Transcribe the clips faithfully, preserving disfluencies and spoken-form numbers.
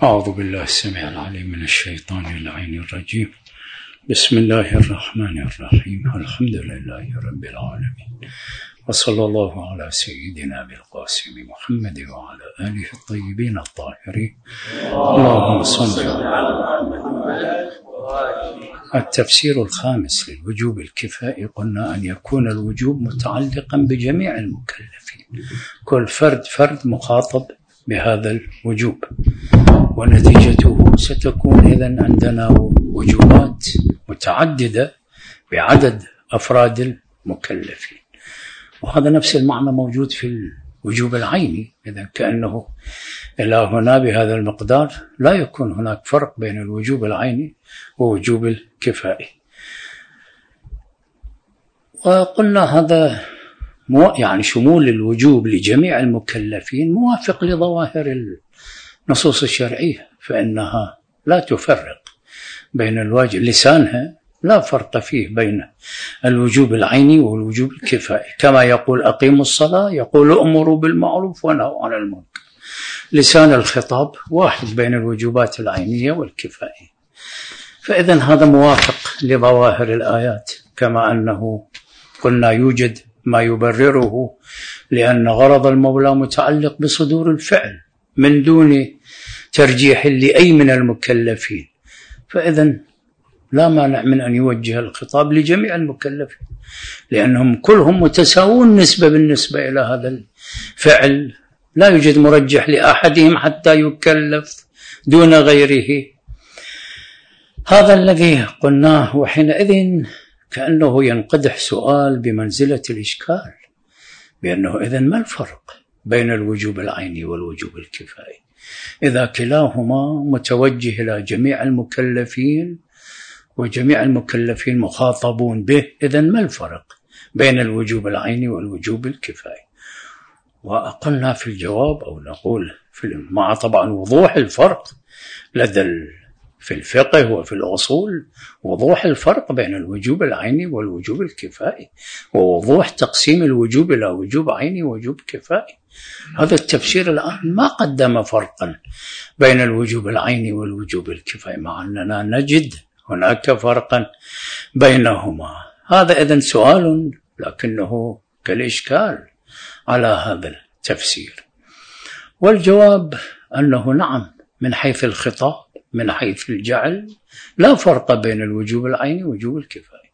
أعوذ بالله السميع العليم من الشيطان اللعين الرجيم. بسم الله الرحمن الرحيم. الحمد لله رب العالمين، وصلى الله على سيدنا بالقاسم محمد وعلى آله الطيبين الطاهرين. اللهم صل على محمد. التفسير الخامس للوجوب الكفائي، قلنا أن يكون الوجوب متعلقا بجميع المكلفين، كل فرد فرد مخاطب بهذا الوجوب، ونتيجته ستكون إذن عندنا وجوبات متعددة بعدد أفراد المكلفين. وهذا نفس المعنى موجود في الوجوب العيني، إذن كأنه إلى هنا بهذا المقدار لا يكون هناك فرق بين الوجوب العيني ووجوب الكفائي. وقلنا هذا يعني شمول الوجوب لجميع المكلفين موافق لظواهر النصوص الشرعية، فإنها لا تفرق بين الواجب، لسانها لا فرق فيه بين الوجوب العيني والوجوب الكفائي، كما يقول أقيموا الصلاة يقول أمروا بالمعروف ونهوا عن المنكر. لسان الخطاب واحد بين الوجوبات العينية والكفائية، فإذن هذا موافق لظواهر الآيات، كما أنه قلنا يوجد ما يبرره لأن غرض المولى متعلق بصدور الفعل من دون ترجيح لأي من المكلفين، فإذن لا مانع من أن يوجه الخطاب لجميع المكلفين، لأنهم كلهم متساوون نسبة بالنسبة إلى هذا الفعل، لا يوجد مرجح لأحدهم حتى يكلف دون غيره. هذا الذي قلناه، وحينئذ كأنه ينقدح سؤال بمنزلة الإشكال، بأنه إذن ما الفرق بين الوجوب العيني والوجوب الكفائي إذا كلاهما متوجه إلى جميع المكلفين وجميع المكلفين مخاطبون به؟ إذن ما الفرق بين الوجوب العيني والوجوب الكفائي؟ وقلنا في الجواب، أو نقول في مع طبعا وضوح الفرق لدى في الفقه وفي الأصول، وضوح الفرق بين الوجوب العيني والوجوب الكفائي، ووضوح تقسيم الوجوب إلى وجوب عيني ووجوب كفائي. هذا التفسير الآن ما قدم فرقا بين الوجوب العيني والوجوب الكفائي، مع أننا نجد هناك فرقا بينهما. هذا إذن سؤال لكنه كالإشكال على هذا التفسير. والجواب أنه نعم، من حيث الخطاب من حيث الجعل لا فرق بين الوجوب العيني ووجوب الكفائي.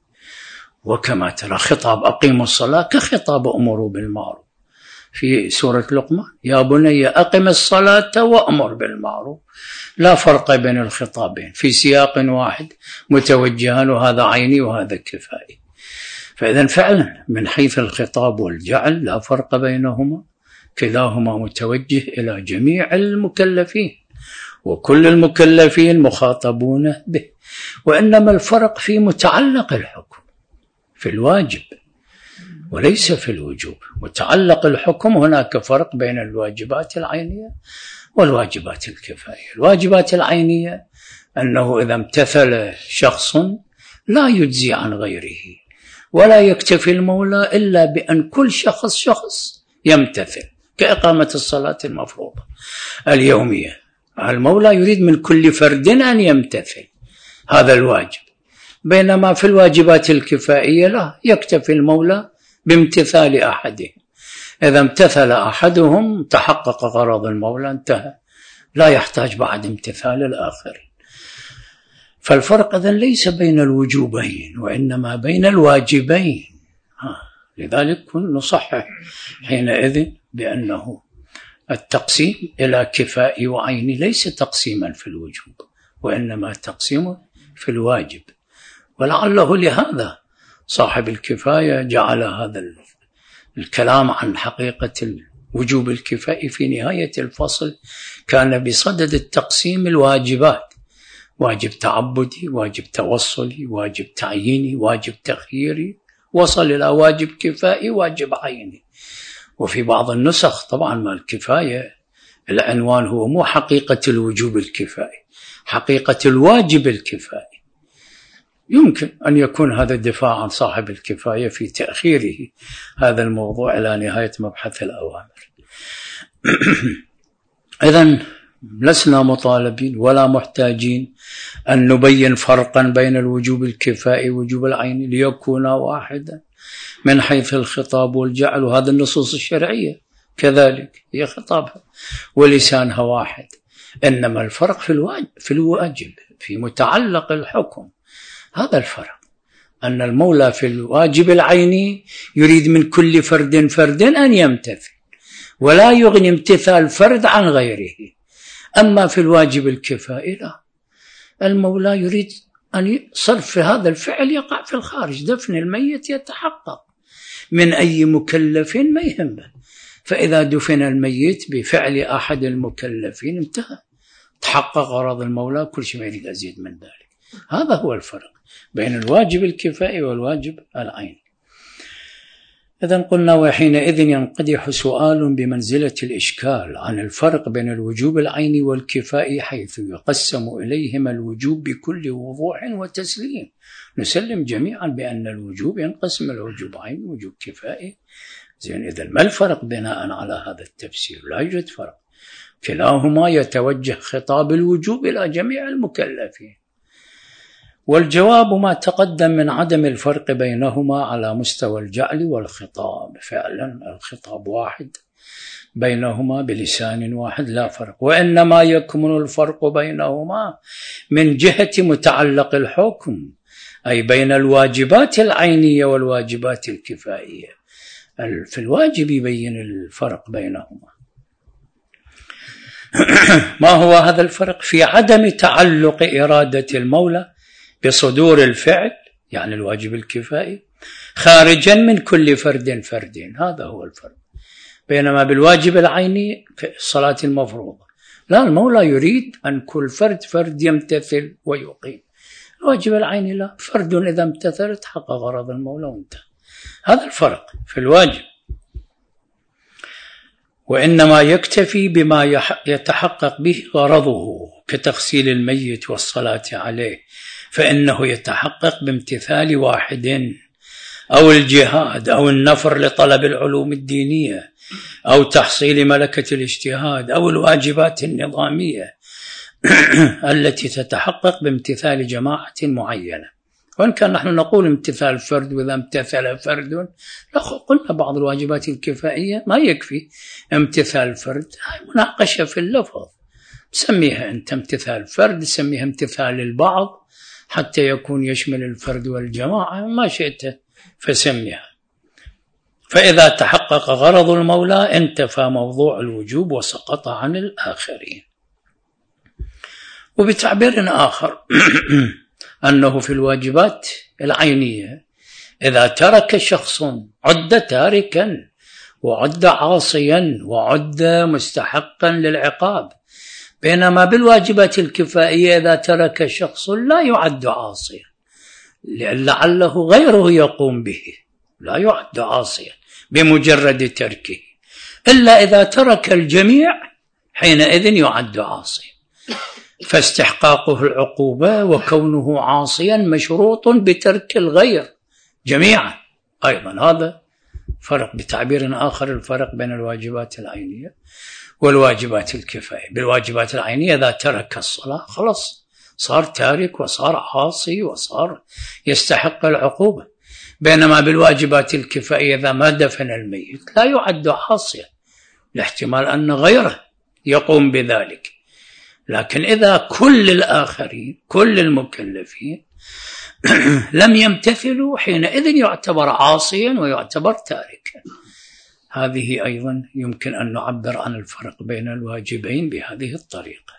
وكما ترى خطاب أقيموا الصلاة كخطاب أمروا بالمعروف في سورة لقمان، يا بني أقم الصلاة وأمر بالمعروف، لا فرق بين الخطابين في سياق واحد متوجهان، وهذا عيني وهذا كفائي. فإذن فعلا من حيث الخطاب والجعل لا فرق بينهما، كلاهما متوجه إلى جميع المكلفين، وكل المكلفين مخاطبون به، وإنما الفرق في متعلق الحكم في الواجب وليس في الوجوب. متعلق الحكم هناك فرق بين الواجبات العينية والواجبات الكفائية. الواجبات العينية أنه إذا امتثل شخص لا يجزي عن غيره، ولا يكتفي المولى إلا بأن كل شخص شخص يمتثل، كإقامة الصلاة المفروضة اليومية، المولى يريد من كل فرد أن يمتثل هذا الواجب، بينما في الواجبات الكفائية لا يكتفي المولى بامتثال أحدهم، إذا امتثل أحدهم تحقق غرض المولى، انتهى، لا يحتاج بعد امتثال الآخرين. فالفرق إذن ليس بين الوجوبين وإنما بين الواجبين. ها. لذلك نصحح حينئذ بأنه التقسيم إلى كفائي وعيني ليس تقسيما في الوجوب، وإنما تقسيم في الواجب. ولعله لهذا صاحب الكفاية جعل هذا الكلام عن حقيقة الوجوب الكفائي في نهاية الفصل، كان بصدد التقسيم الواجبات: واجب تعبدي، واجب توصلي، واجب تعييني، واجب تخييري، وصل إلى واجب كفائي، واجب عيني. وفي بعض النسخ طبعا ما الكفاية العنوان هو مو حقيقة الوجوب الكفائي، حقيقة الواجب الكفائي. يمكن أن يكون هذا الدفاع عن صاحب الكفاية في تأخيره هذا الموضوع إلى نهاية مبحث الأوامر. إذن لسنا مطالبين ولا محتاجين أن نبين فرقا بين الوجوب الكفائي ووجوب العيني ليكونا واحدا من حيث الخطاب والجعل، وهذا النصوص الشرعية كذلك هي خطابها ولسانها واحد. إنما الفرق في الواجب في الواجب في متعلق الحكم، هذا الفرق، أن المولى في الواجب العيني يريد من كل فرد فرد أن يمتثل ولا يغني امتثال فرد عن غيره. أما في الواجب الكفائي لا، المولى يريد أن صرف هذا الفعل يقع في الخارج، دفن الميت يتحقق من أي مكلف ما يهمه، فإذا دفن الميت بفعل أحد المكلفين انتهى، تحقق غرض المولى، كل شيء ما يريد أزيد من ذلك. هذا هو الفرق بين الواجب الكفائي والواجب العيني. إذن قلنا وحينئذ ينقدح سؤال بمنزلة الإشكال عن الفرق بين الوجوب العيني والكفائي، حيث يقسم إليهما الوجوب بكل وضوح وتسليم. نسلم جميعا بأن الوجوب ينقسم إلى وجوب عيني ووجوب كفائي. زين، إذن ما الفرق بناء على هذا التفسير؟ لا يوجد فرق، كلاهما يتوجه خطاب الوجوب إلى جميع المكلفين. والجواب ما تقدم من عدم الفرق بينهما على مستوى الجعل والخطاب. فعلا الخطاب واحد بينهما بلسان واحد، لا فرق، وإنما يكمن الفرق بينهما من جهة متعلق الحكم، أي بين الواجبات العينية والواجبات الكفائية. في الواجب يبين الفرق بينهما. ما هو هذا الفرق؟ في عدم تعلق إرادة المولى بصدور الفعل، يعني الواجب الكفائي، خارجا من كل فرد فرد، هذا هو الفرق. بينما بالواجب العيني في الصلاة المفروضة لا، المولى يريد أن كل فرد فرد يمتثل ويقيم. الواجب العيني لا، فرد إذا امتثل تحقق غرض المولى وانتهى. هذا الفرق في الواجب. وإنما يكتفي بما يتحقق به غرضه كتغسيل الميت والصلاة عليه، فإنه يتحقق بامتثال واحد، أو الجهاد أو النفر لطلب العلوم الدينية أو تحصيل ملكة الاجتهاد أو الواجبات النظامية التي تتحقق بامتثال جماعة معينة. وإن كان نحن نقول امتثال فرد، وإذا امتثل فرد لا، قلنا بعض الواجبات الكفائية ما يكفي امتثال فرد، هاي مناقشة في اللفظ، سميها أنت امتثال فرد، سميها امتثال البعض حتى يكون يشمل الفرد والجماعة، ما شئت فسميها. فإذا تحقق غرض المولى انتفى موضوع الوجوب وسقط عن الآخرين. وبتعبير آخر أنه في الواجبات العينية إذا ترك شخص عد تاركا وعد عاصيا وعد مستحقا للعقاب، بينما بالواجبات الكفائية إذا ترك شخص لا يعد عاصيا لعله غيره يقوم به، لا يعد عاصيا بمجرد تركه، إلا إذا ترك الجميع حينئذ يعد عاصيا. فاستحقاقه العقوبة وكونه عاصيا مشروط بترك الغير جميعا. أيضا هذا فرق بتعبير آخر، الفرق بين الواجبات العينية والواجبات الكفائية. بالواجبات العينية إذا ترك الصلاة خلاص صار تارك وصار عاصي وصار يستحق العقوبة، بينما بالواجبات الكفائية إذا ما دفن الميت لا يعد عاصيا لاحتمال أن غيره يقوم بذلك. لكن إذا كل الآخرين كل المكلفين لم يمتثلوا حينئذ يعتبر عاصيا ويعتبر تاركا. هذه أيضا يمكن أن نعبر عن الفرق بين الواجبين بهذه الطريقة.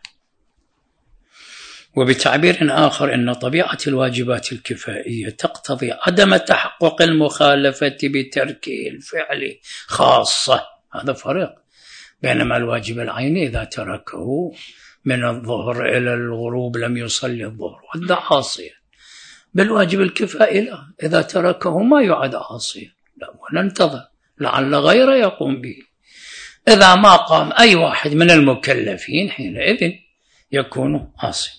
وبتعبير آخر أن طبيعة الواجبات الكفائية تقتضي عدم تحقق المخالفة بتركه الفعل خاصة، هذا فرق. بينما الواجب العيني إذا تركه من الظهر إلى الغروب لم يصلي الظهر وعد عاصيا. بالواجب الكفائي لا، إذا تركه ما يعد عاصيا، لا، وننتظر لعل غيره يقوم به. إذا ما قام أي واحد من المكلفين حينئذ يكون عاصيا.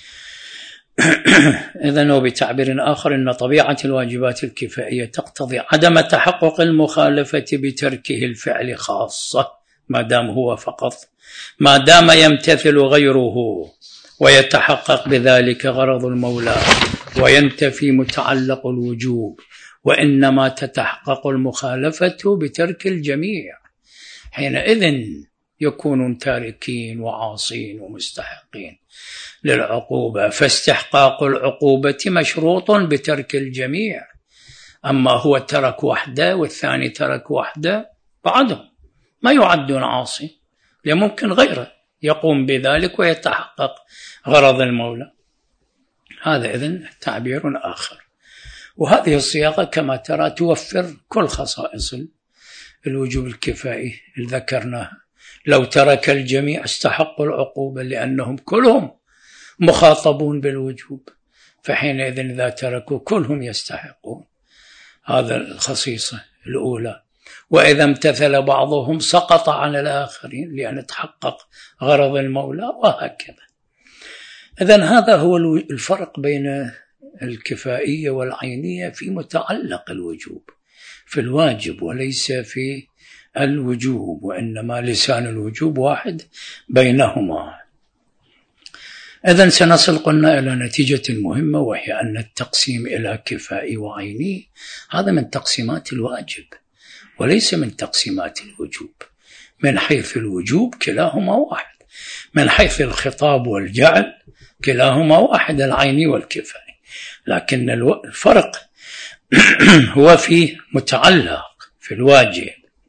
إذن وبتعبير آخر أن طبيعة الواجبات الكفائية تقتضي عدم تحقق المخالفة بتركه الفعل خاصة، ما دام هو فقط، ما دام يمتثل غيره ويتحقق بذلك غرض المولى وينتفي متعلق الوجوب، وإنما تتحقق المخالفة بترك الجميع، حينئذ يكونون تاركين وعاصين ومستحقين للعقوبة، فاستحقاق العقوبة مشروط بترك الجميع. أما هو ترك وحده والثاني ترك وحده بعدهم ما يعدون عاصي، لممكن غيره يقوم بذلك ويتحقق غرض المولى. هذا إذن تعبير آخر. وهذه الصياغة كما ترى توفر كل خصائص الوجوب الكفائي اللي ذكرناها. لو ترك الجميع استحقوا العقوبة لأنهم كلهم مخاطبون بالوجوب، فحينئذ إذا تركوا كلهم يستحقون. هذا الخصيصة الأولى. وإذا امتثل بعضهم سقط عن الآخرين لأن تحقق غرض المولى، وهكذا. إذن هذا هو الفرق بين الكفائية والعينية في متعلق الوجوب، في الواجب وليس في الوجوب، وإنما لسان الوجوب واحد بينهما. إذن سنصل قلنا إلى نتيجة مهمة، وهي أن التقسيم إلى كفائي وعيني هذا من تقسيمات الواجب وليس من تقسيمات الوجوب. من حيث الوجوب كلاهما واحد، من حيث الخطاب والجعل كلاهما واحد، العيني والكفائي، لكن الفرق هو في متعلق في الواجب.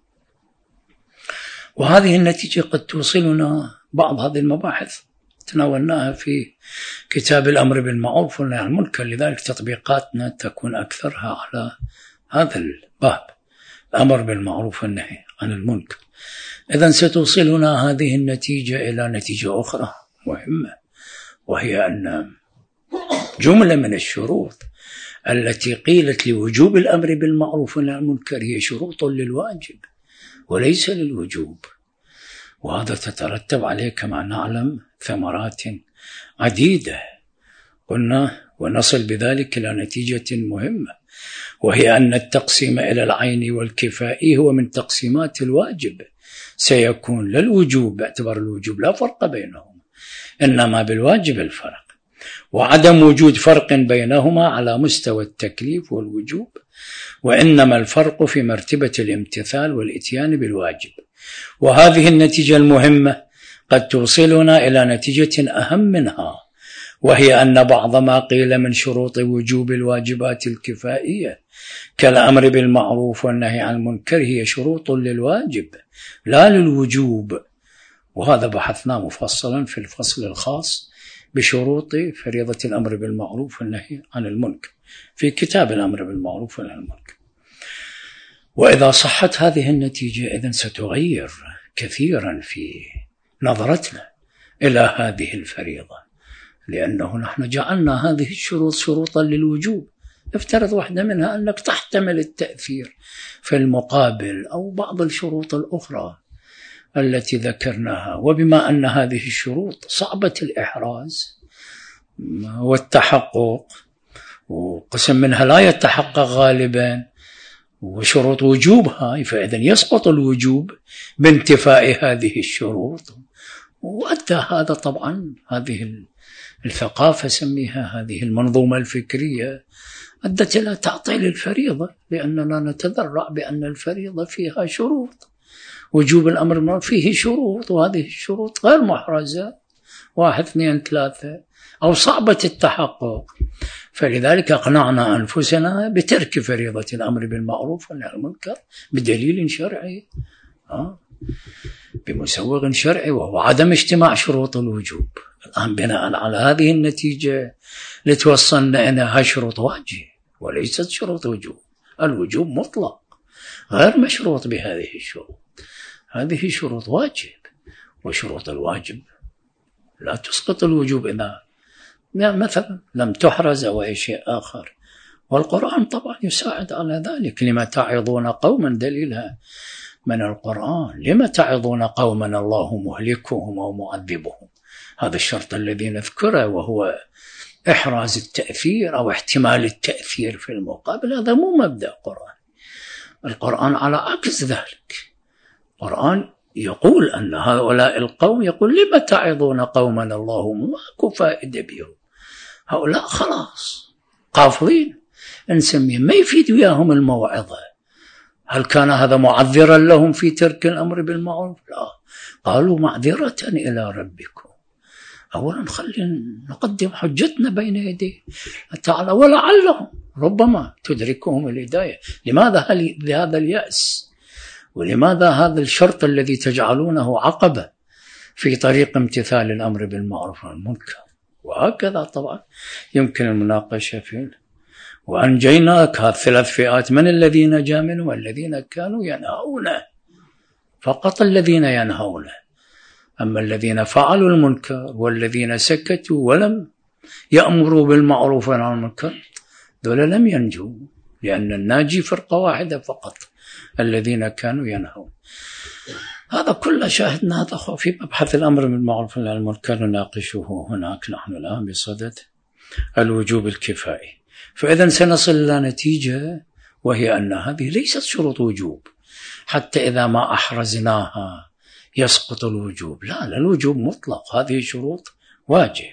وهذه النتيجة قد توصلنا بعض هذه المباحث تناولناها في كتاب الأمر بالمعروف والنهي عن المنكر، لذلك تطبيقاتنا تكون أكثرها على هذا الباب، الأمر بالمعروف والنهي عن المنكر. إذن ستوصلنا هذه النتيجة إلى نتيجة أخرى مهمة، وهي أن جملة من الشروط التي قيلت لوجوب الأمر بالمعروف والنهي عن المنكر هي شروط للواجب وليس للوجوب، وهذا تترتب عليه كما نعلم ثمرات عديدة قلنا، ونصل بذلك إلى نتيجة مهمة، وهي أن التقسيم إلى العين والكفائي هو من تقسيمات الواجب، سيكون للوجوب باعتبار الوجوب لا فرق بينهما، إنما بالواجب الفرق، وعدم وجود فرق بينهما على مستوى التكليف والوجوب، وإنما الفرق في مرتبة الامتثال والإتيان بالواجب. وهذه النتيجة المهمة قد توصلنا إلى نتيجة أهم منها، وهي أن بعض ما قيل من شروط وجوب الواجبات الكفائية كالأمر بالمعروف والنهي عن المنكر هي شروط للواجب لا للوجوب، وهذا بحثنا مفصلا في الفصل الخاص بشروط فريضة الأمر بالمعروف والنهي عن المنكر في كتاب الأمر بالمعروف والنهي عن المنكر. وإذا صحت هذه النتيجة إذن ستغير كثيرا في نظرتنا إلى هذه الفريضة، لأنه نحن جعلنا هذه الشروط شروطا للوجوب، افترض واحدة منها أنك تحتمل التأثير في المقابل أو بعض الشروط الأخرى التي ذكرناها، وبما أن هذه الشروط صعبة الإحراز والتحقق، وقسم منها لا يتحقق غالبا، وشروط وجوبها، فإذن يسقط الوجوب بانتفاء هذه الشروط. وأدى هذا طبعا هذه الثقافة سميها هذه المنظومة الفكرية أدت إلى تعطيل الفريضة، لأننا نتذرع بأن الفريضة فيها شروط، وجوب الأمر فيه شروط، وهذه الشروط غير محرزة واحد اثنين ثلاثة أو صعبة التحقق، فلذلك أقنعنا أنفسنا بترك فريضة الأمر بالمعروف والنهي عن المنكر بدليل شرعي آه. بمسوغ شرعي، وهو عدم اجتماع شروط الوجوب. الآن بناء على هذه النتيجة لتوصلنا أنها شروط واجب وليست شروط وجوب، الوجوب مطلق غير مشروط بهذه الشروط، هذه شروط واجب، وشروط الواجب لا تسقط الوجوب إذا مثلا لم تحرز أو أي شيء آخر. والقرآن طبعا يساعد على ذلك، لما تعظون قوما، دليلها من القرآن، لما تعظون قوما الله مهلكهم أو معذبهم، هذا الشرط الذي نذكره وهو إحراز التأثير أو احتمال التأثير في المقابل، هذا مو مبدأ قرآن. القرآن على عكس ذلك، القرآن يقول أن هؤلاء القوم يقول لما تعظون قوما الله ماكو فائدة بهم، هؤلاء خلاص قافضين نسميه ما يفيد وياهم الموعظة. هل كان هذا معذرا لهم في ترك الأمر بالمعروف؟ لا، قالوا معذرة إلى ربكم. أولا خلينا نقدم حجتنا بين يديه تعالى، ولعلهم ربما تدركهم الهداية. لماذا هذا اليأس؟ ولماذا هذا الشرط الذي تجعلونه عقبة في طريق امتثال الأمر بالمعروف والمنكر؟ وهكذا طبعا يمكن المناقشة فيه. وأنجيناك، هذه ثلاث فئات، من الذين نجا منهم؟ الذين كانوا ينهون، فقط الذين ينهون. أما الذين فعلوا المنكر والذين سكتوا ولم يأمروا بالمعروف والنهي عن المنكر دول لم ينجوا، لأن الناجي فرقة واحدة فقط، الذين كانوا ينهون. هذا كله شاهدنا هذا في مبحث الأمر بالمعروف والنهي عن المنكر نناقشه هناك نحن الآن بصدد الوجوب الكفائي. فإذا سنصل إلى نتيجة، وهي أن هذه ليست شروط وجوب حتى إذا ما أحرزناها يسقط الوجوب. لا، لا، الوجوب مطلق، هذه شروط واجب.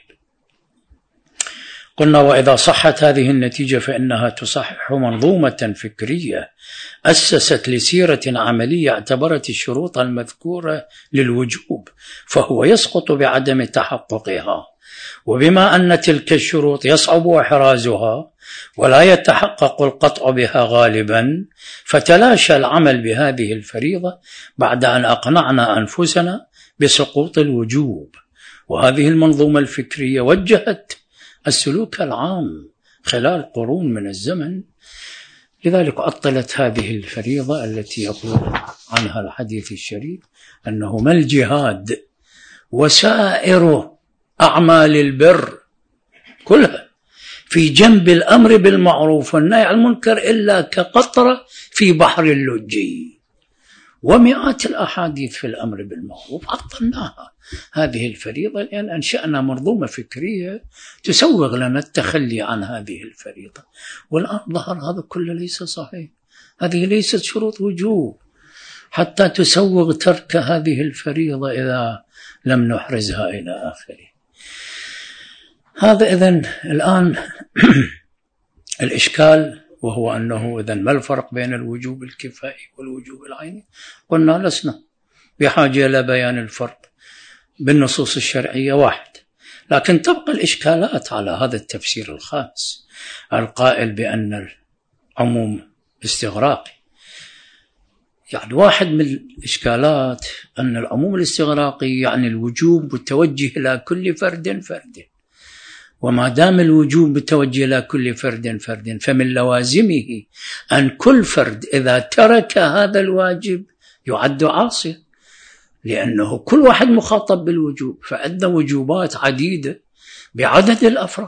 قلنا وإذا صحت هذه النتيجة فإنها تصحح منظومة فكرية أسست لسيرة عملية اعتبرت الشروط المذكورة للوجوب، فهو يسقط بعدم تحققها. وبما أن تلك الشروط يصعب إحرازها ولا يتحقق القطع بها غالبا، فتلاشى العمل بهذه الفريضة بعد أن أقنعنا أنفسنا بسقوط الوجوب. وهذه المنظومة الفكرية وجهت السلوك العام خلال قرون من الزمن. لذلك عطلت هذه الفريضة التي يقول عنها الحديث الشريف أنه ما الجهاد وسائر أعمال البر كلها في جنب الأمر بالمعروف والنهي عن المنكر إلا كقطرة في بحر اللجي. ومئات الأحاديث في الأمر بالمعروف عطلناها هذه الفريضة، لأن أنشأنا منظومة فكرية تسوغ لنا التخلي عن هذه الفريضة. والآن ظهر هذا كله ليس صحيح، هذه ليست شروط وجوب حتى تسوغ ترك هذه الفريضة إذا لم نحرزها إلى آخره. هذا إذن الآن الإشكال، وهو أنه إذن ما الفرق بين الوجوب الكفائي والوجوب العيني؟ قلنا لسنا بحاجة إلى بيان الفرق بالنصوص الشرعية واحد، لكن تبقى الإشكالات على هذا التفسير الخامس القائل بأن العموم استغراقي. يعني واحد من الإشكالات أن العموم الاستغراقي يعني الوجوب متوجه إلى كل فرد فرد، وما دام الوجوب متوجه إلى كل فرد فرد فمن لوازمه أن كل فرد إذا ترك هذا الواجب يعد عاصيا، لأنه كل واحد مخاطب بالوجوب، فعندنا وجوبات عديدة بعدد الأفراد.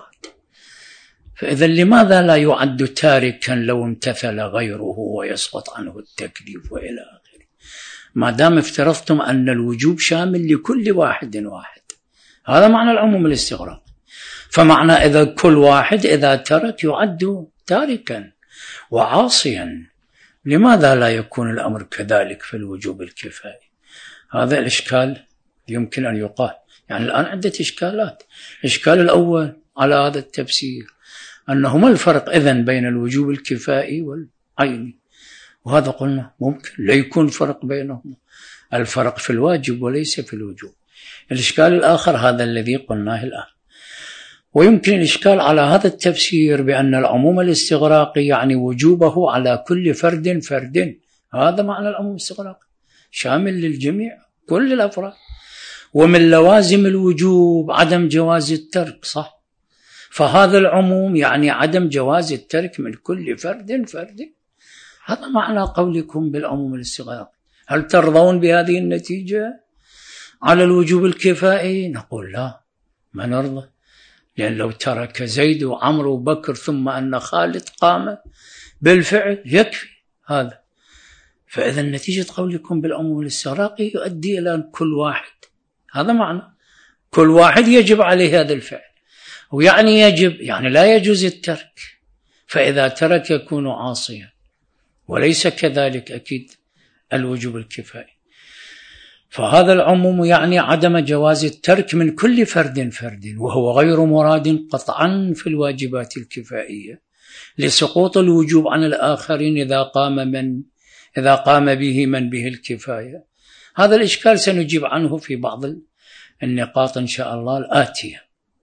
فإذا لماذا لا يعد تاركا لو امتثل غيره ويسقط عنه التكليف وإلى آخره؟ ما دام افترضتم أن الوجوب شامل لكل واحد واحد، هذا معنى العموم الاستغراق. فمعنى إذا كل واحد إذا ترك يعد تاركا وعاصيا، لماذا لا يكون الأمر كذلك في الوجوب الكفائي؟ هذا الإشكال يمكن أن يقال. يعني الآن عدة إشكالات. الإشكال الأول على هذا التفسير أنه ما الفرق إذن بين الوجوب الكفائي والعيني؟ وهذا قلنا ممكن لا يكون فرق بينهما، الفرق في الواجب وليس في الوجوب. الإشكال الآخر هذا الذي قلناه الآن. ويمكن الإشكال على هذا التفسير بأن العموم الاستغراقي يعني وجوبه على كل فرد فرد، هذا معنى العموم الاستغراقي شامل للجميع كل الأفراد. ومن لوازم الوجوب عدم جواز الترك، صح؟ فهذا العموم يعني عدم جواز الترك من كل فرد فرد. هذا معنى قولكم بالعموم الاستغراقي. هل ترضون بهذه النتيجة على الوجوب الكفائي؟ نقول لا، ما نرضى، لأن لو ترك زيد وعمر وبكر ثم أن خالد قام بالفعل يكفي هذا. فإذا نتيجة قولكم بالعموم الاستغراقي يؤدي إلى كل واحد، هذا معنى كل واحد يجب عليه هذا الفعل، ويعني يجب يعني لا يجوز الترك، فإذا ترك يكون عاصيا، وليس كذلك أكيد الوجوب الكفائي. فهذا العموم يعني عدم جواز الترك من كل فرد فرد، وهو غير مراد قطعا في الواجبات الكفائية لسقوط الوجوب عن الآخرين إذا قام من إذا قام به من به الكفاية. هذا الإشكال سنجيب عنه في بعض النقاط إن شاء الله الآتية.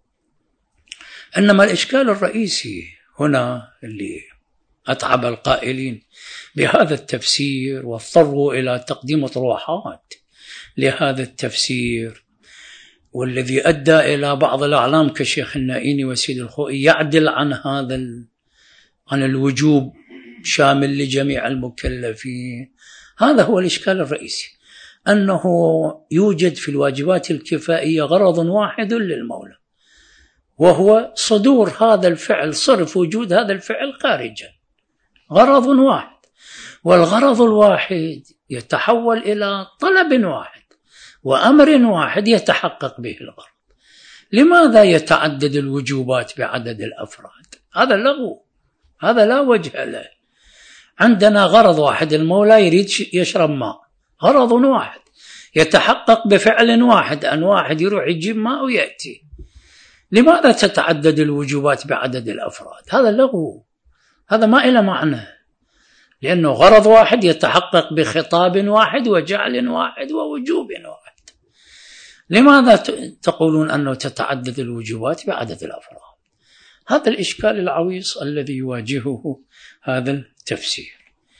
إنما الإشكال الرئيسي هنا اللي أتعب القائلين بهذا التفسير واضطروا إلى تقديم أطروحات لهذا التفسير، والذي أدى إلى بعض الأعلام كشيخ النائيني وسيد الخوئي يعدل عن هذا عن الوجوب شامل لجميع المكلفين. هذا هو الإشكال الرئيسي، أنه يوجد في الواجبات الكفائية غرض واحد للمولى، وهو صدور هذا الفعل، صرف وجود هذا الفعل خارجا، غرض واحد، والغرض الواحد يتحول إلى طلب واحد وأمر واحد يتحقق به الغرض. لماذا يتعدد الوجوبات بعدد الأفراد؟ هذا لغو، هذا لا وجه له. عندنا غرض واحد، المولى يريد يشرب ماء، غرض واحد يتحقق بفعل واحد، أن واحد يروح يجيب ماء ويأتي. لماذا تتعدد الوجوبات بعدد الأفراد؟ هذا لغو، هذا ما إله معنى، لأنه غرض واحد يتحقق بخطاب واحد وجعل واحد ووجوب واحد. لماذا تقولون أنه تتعدد الوجوبات بعدد الأفراد؟ هذا الإشكال العويص الذي يواجهه هذا التفسير.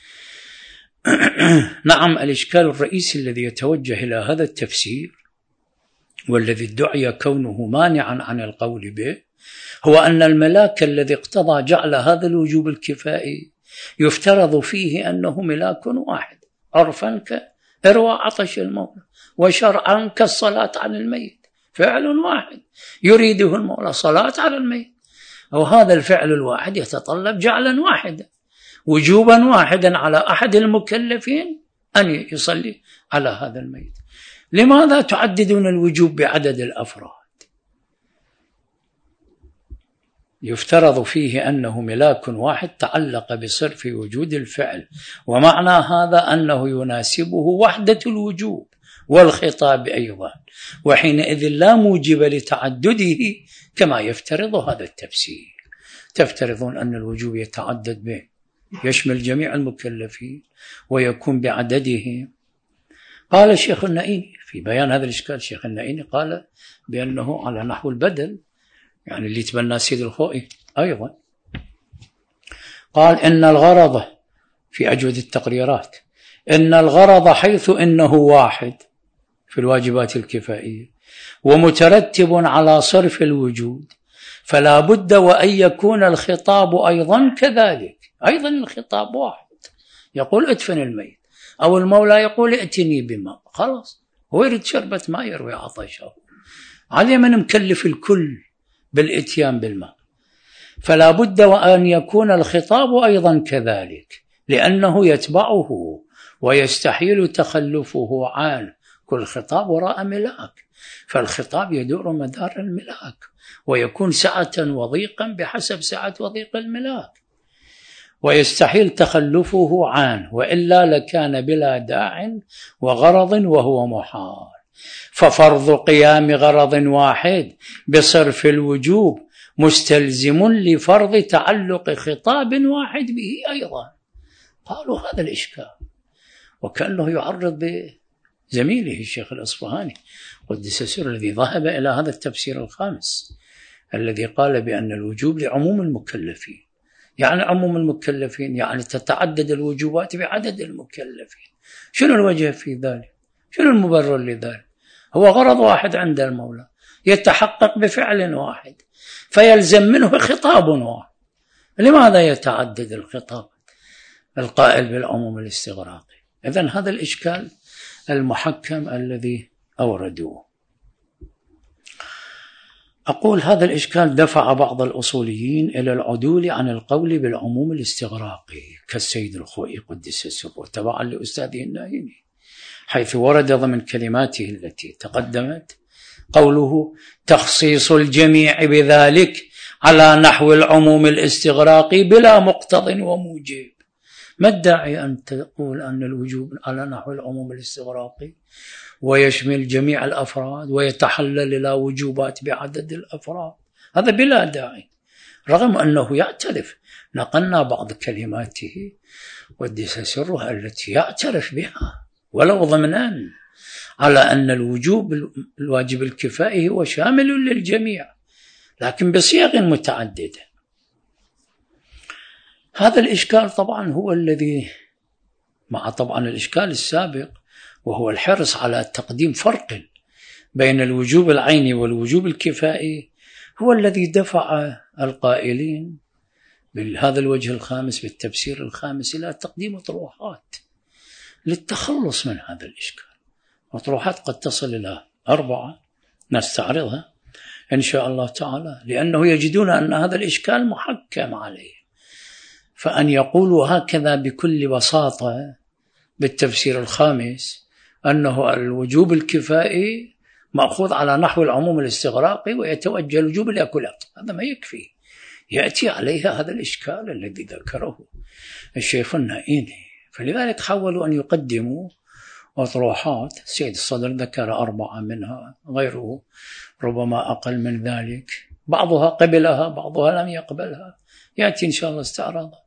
نعم، الإشكال الرئيسي الذي يتوجه إلى هذا التفسير والذي ادعي كونه مانعا عن القول به هو أن الملاك الذي اقتضى جعل هذا الوجوب الكفائي يفترض فيه أنه ملاك واحد، عرفا كإرواء عطش المولى، وشرعا كالصلاة على الميت، فعل واحد يريده المولى، صلاة على الميت، أو هذا الفعل الواحد يتطلب جعلا واحدا، وجوبا واحدا على أحد المكلفين أن يصلي على هذا الميت. لماذا تعددون الوجوب بعدد الأفراد؟ يفترض فيه أنه ملاك واحد تعلق بصرف وجود الفعل، ومعنى هذا أنه يناسبه وحدة الوجوب والخطاب أيضا، وحينئذ لا موجب لتعدده كما يفترض هذا التفسير. تفترضون أن الوجوب يتعدد به، يشمل جميع المكلفين ويكون بعدده. قال الشيخ النائيني في بيان هذا الإشكال، الشيخ النائيني قال بأنه على نحو البدل، يعني اللي تبنى سيد الخوئي أيضا. قال إن الغرض في أجود التقريرات، إن الغرض حيث إنه واحد في الواجبات الكفائية ومترتب على صرف الوجود، فلا بد وأن يكون الخطاب أيضا كذلك. أيضا الخطاب واحد، يقول ادفن الميت، أو المولى يقول ائتني بماء، خلاص هو يريد شربة ماء يروي عطشه، عليه من مكلف الكل بالاتيان بالماء. فلا بد وأن يكون الخطاب أيضا كذلك، لأنه يتبعه ويستحيل تخلفه عنه. كل خطاب وراء ملاك، فالخطاب يدور مدار الملاك، ويكون سعة وضيقا بحسب سعة وضيق الملاك، ويستحيل تخلفه عنه، وإلا لكان بلا داع وغرض وهو محال. ففرض قيام غرض واحد بصرف الوجوب مستلزم لفرض تعلق خطاب واحد به أيضا. قالوا هذا الإشكال، وكأنه يعرض بزميله الشيخ الأصفهاني قدس سره الذي ذهب إلى هذا التفسير الخامس الذي قال بأن الوجوب لعموم المكلفين. يعني عموم المكلفين يعني تتعدد الوجوبات بعدد المكلفين. شنو الوجه في ذلك؟ شنو المبرر لذلك؟ هو غرض واحد عند المولى يتحقق بفعل واحد، فيلزم منه خطاب واحد. لماذا يتعدد الخطاب؟ القائل بالعموم الاستغراقي. إذن هذا الإشكال المحكم الذي أوردوه. أقول هذا الإشكال دفع بعض الأصوليين إلى العدول عن القول بالعموم الاستغراقي كالسيد الخوئي قدس سره تبعا لأستاذه النائيني، حيث ورد ضمن كلماته التي تقدمت قوله تخصيص الجميع بذلك على نحو العموم الاستغراقي بلا مقتض وموجب. ما الداعي أن تقول أن الوجوب على نحو العموم الاستغراقي ويشمل جميع الأفراد ويتحلل إلى وجوبات بعدد الأفراد، هذا بلا داعي، رغم أنه يعترف، نقلنا بعض كلماته ودس سرها التي يعترف بها ولو ضمنا على أن الوجوب الواجب الكفائي هو شامل للجميع لكن بصيغ متعددة. هذا الإشكال طبعا هو الذي مع طبعا الإشكال السابق وهو الحرص على تقديم فرق بين الوجوب العيني والوجوب الكفائي هو الذي دفع القائلين بهذا الوجه الخامس بالتفسير الخامس إلى تقديم أطروحات للتخلص من هذا الإشكال. أطروحات قد تصل إلى أربعة نستعرضها إن شاء الله تعالى، لأنه يجدون أن هذا الإشكال محكم عليه، فأن يقولوا هكذا بكل بساطة بالتفسير الخامس أنه الوجوب الكفائي مأخوذ على نحو العموم الاستغراقي ويتوجه الوجوب إلى كل أحد، هذا ما يكفي، يأتي عليها هذا الإشكال الذي ذكره الشيخ النائيني. فلذلك حاولوا أن يقدموا أطروحات، سيد الصدر ذكر أربعة منها، غيره ربما أقل من ذلك، بعضها قبلها بعضها لم يقبلها، يأتي إن شاء الله استعراضها.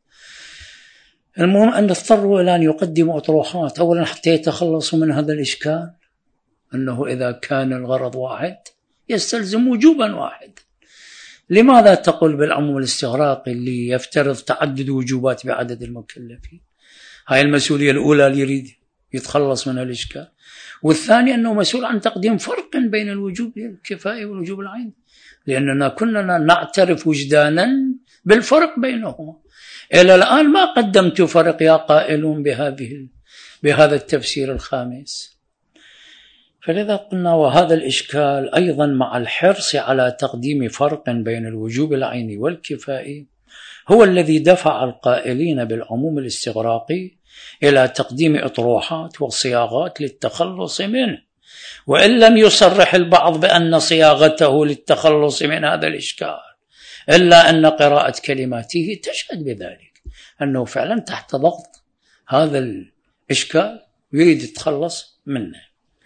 المهم أن اضطروا إلى أن يقدموا أطروحات، أولا حتى يتخلصوا من هذا الإشكال أنه إذا كان الغرض واحد يستلزم وجوبا واحد. لماذا تقول بالعموم الاستغراقي اللي يفترض تعدد وجوبات بعدد المكلفين؟ هاي المسؤولية الأولى اللي يريد يتخلص من الإشكال، والثاني أنه مسؤول عن تقديم فرق بين الوجوب الكفائي والوجوب العيني، لأننا كنا نعترف وجدانا بالفرق بينهما. إلى الآن ما قدمت فرق يا قائلون بهذه بهذا التفسير الخامس. فلذا قلنا وهذا الإشكال أيضا مع الحرص على تقديم فرق بين الوجوب العيني والكفائي هو الذي دفع القائلين بالعموم الاستغراقي إلى تقديم أطروحات وصياغات للتخلص منه، وإن لم يصرح البعض بأن صياغته للتخلص من هذا الإشكال، إلا أن قراءة كلماته تشهد بذلك، أنه فعلا تحت ضغط هذا الإشكال ويريد يتخلص منه.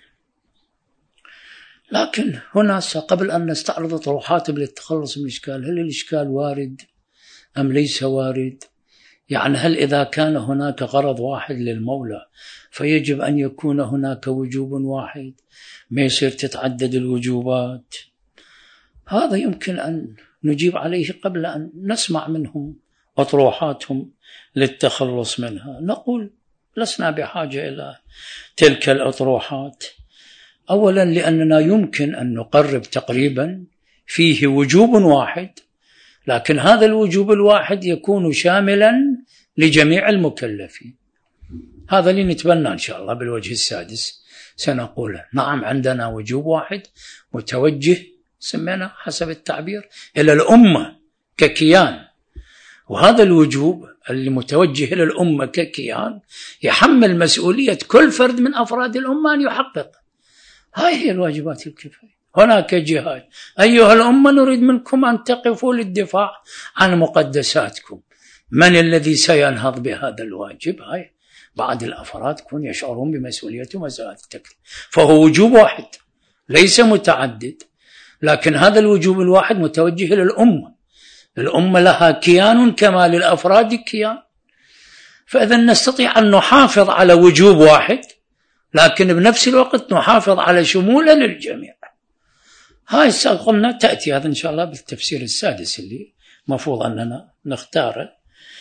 لكن هنا قبل أن نستعرض أطروحات للتخلص من الإشكال، هل الإشكال وارد أم ليس وارد؟ يعني هل إذا كان هناك غرض واحد للمولى فيجب أن يكون هناك وجوب واحد، ما يصير تتعدد الوجوبات؟ هذا يمكن أن نجيب عليه قبل أن نسمع منهم أطروحاتهم للتخلص منها. نقول لسنا بحاجة إلى تلك الأطروحات، أولا لأننا يمكن أن نقرب تقريبا فيه وجوب واحد، لكن هذا الوجوب الواحد يكون شاملا لجميع المكلفين. هذا اللي نتبنى إن شاء الله بالوجه السادس سنقول نعم عندنا وجوب واحد متوجه سمينا حسب التعبير إلى الأمة ككيان، وهذا الوجوب اللي متوجه إلى الأمة ككيان يحمل مسؤولية كل فرد من أفراد الأمة أن يحقق. هاي هي الواجبات الكفاية. هناك جهاد، أيها الأمة نريد منكم أن تقفوا للدفاع عن مقدساتكم، من الذي سينهض بهذا الواجب؟ هاي بعض الأفراد كون يشعرون بمسؤولية ومسؤولية التكليف، فهو وجوب واحد ليس متعدد، لكن هذا الوجوب الواحد متوجه إلى الأمة، الأمة لها كيان كما للأفراد كيان، فإذا نستطيع أن نحافظ على وجوب واحد لكن بنفس الوقت نحافظ على شموله للجميع. هاي قلنا تأتي هذا إن شاء الله بالتفسير السادس اللي مفروض أننا نختاره.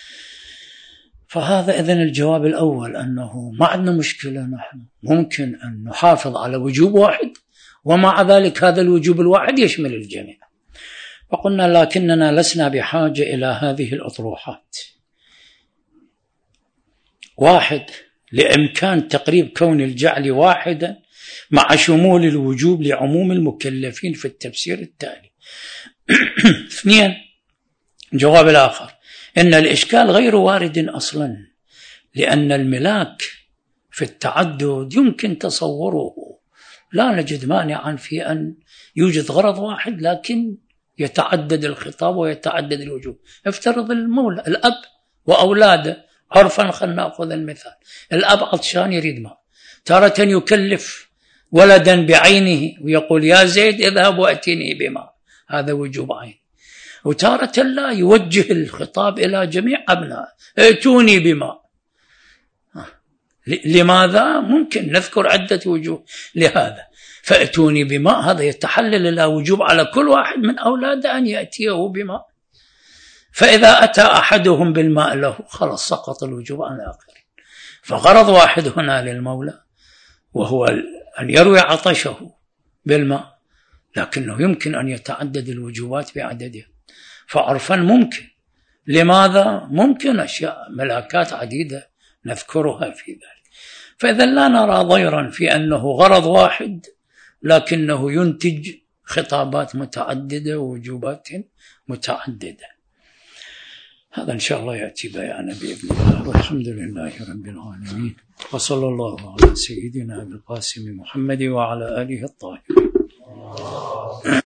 فهذا إذن الجواب الأول، أنه ما عندنا مشكلة، نحن ممكن أن نحافظ على وجوب واحد ومع ذلك هذا الوجوب الواحد يشمل الجميع. فقلنا لكننا لسنا بحاجة إلى هذه الأطروحات. واحد، لإمكان تقريب كون الجعل واحدا مع شمول الوجوب لعموم المكلفين في التفسير التالي. اثنين، جواب الآخر، إن الإشكال غير وارد أصلا، لأن الملاك في التعدد يمكن تصوره، لا نجد مانعا في أن يوجد غرض واحد لكن يتعدد الخطاب ويتعدد الوجوب. افترض المولى الأب وأولاده عرفا، خلنا نأخذ المثال، الأب عطشان يريد ماء، تارة يكلف ولدا بعينه ويقول يا زيد اذهب وأتني بماء، هذا وجوب عين. وتارة لا يوجه الخطاب إلى جميع أبنائه ائتوني بماء. لماذا؟ ممكن نذكر عدة وجوه لهذا. فأتوني بماء هذا يتحلل إلى وجوب على كل واحد من أولاده أن يأتيه بماء، فإذا أتى أحدهم بالماء له خلاص سقط الوجوب عن الآخرين. فغرض واحد هنا للمولى وهو أن يروي عطشه بالماء، لكنه يمكن أن يتعدد الوجوبات بعددها. فعرفا ممكن. لماذا؟ ممكن أشياء ملاكات عديدة نذكرها في ذلك. فإذا لا نرى ضيرا في أنه غرض واحد لكنه ينتج خطابات متعددة ووجوبات متعددة. هذا إن شاء الله يأتي بيانا بإذن الله، والحمد لله رب العالمين، وصلى الله على سيدنا القاسم محمد وعلى آله الطاهرين.